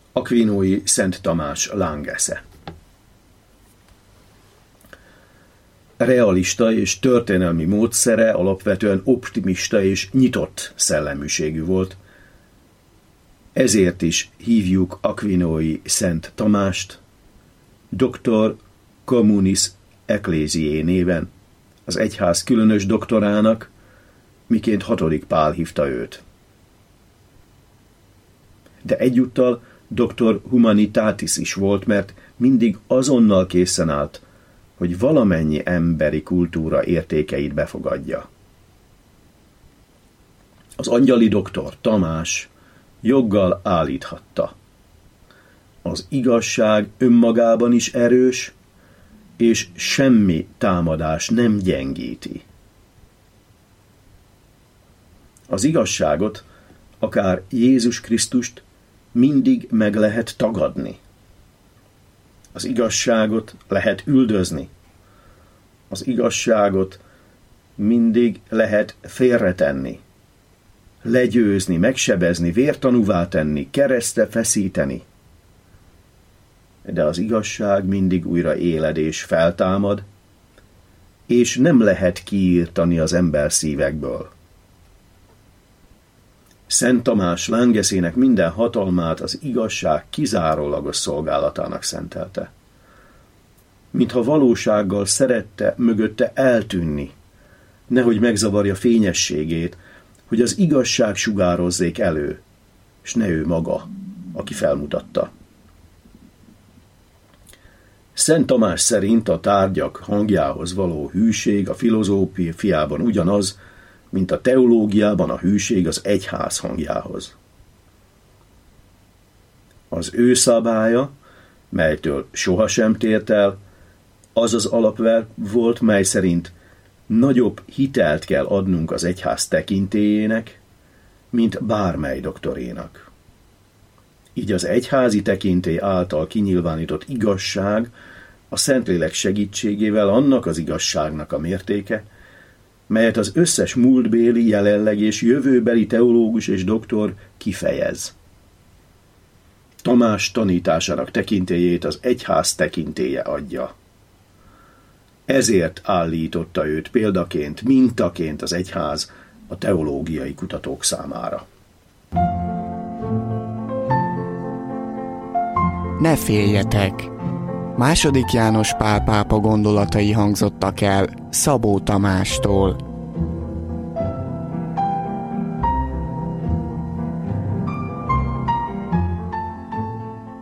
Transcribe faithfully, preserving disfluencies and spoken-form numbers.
Aquinói Szent Tamás Langesze. Realista és történelmi módszere alapvetően optimista és nyitott szelleműségű volt. Ezért is hívjuk Aquinói Szent Tamást Doctor Communis Ecclesiae néven, az egyház különös doktorának, miként hatodik Pál hívta őt. De egyúttal Doctor Humanitatis is volt, mert mindig azonnal készen állt, hogy valamennyi emberi kultúra értékeit befogadja. Az angyali doktor Tamás joggal állíthatta: az igazság önmagában is erős, és semmi támadás nem gyengíti. Az igazságot, akár Jézus Krisztust mindig meg lehet tagadni. Az igazságot lehet üldözni. Az igazságot mindig lehet félretenni, legyőzni, megsebezni, vértanúvá tenni, keresztre feszíteni. De az igazság mindig újra éled és feltámad, és nem lehet kiírtani az ember szívekből. Szent Tamás Langeszének minden hatalmát az igazság kizárólagos szolgálatának szentelte. Mintha valósággal szerette mögötte eltűnni, nehogy megzavarja fényességét, hogy az igazság sugározzék elő, és ne ő maga, aki felmutatta. Szent Tamás szerint a tárgyak hangjához való hűség a filozófiában ugyanaz, mint a teológiában a hűség az egyház hangjához. Az ő szabálya, melytől sohasem tért el, az az alapverk volt, mely szerint nagyobb hitelt kell adnunk az egyház tekintélyének, mint bármely doktorénak. Így az egyházi tekintély által kinyilvánított igazság a Szentlélek segítségével annak az igazságnak a mértéke, melyet az összes múltbéli, jelenleg és jövőbeli teológus és doktor kifejez. Tamás tanításának tekintélyét az egyház tekintélye adja. Ezért állította őt példaként, mintaként az egyház a teológiai kutatók számára. Ne féljetek! Második János Pál pápa gondolatai hangzottak el Szabó Tamástól.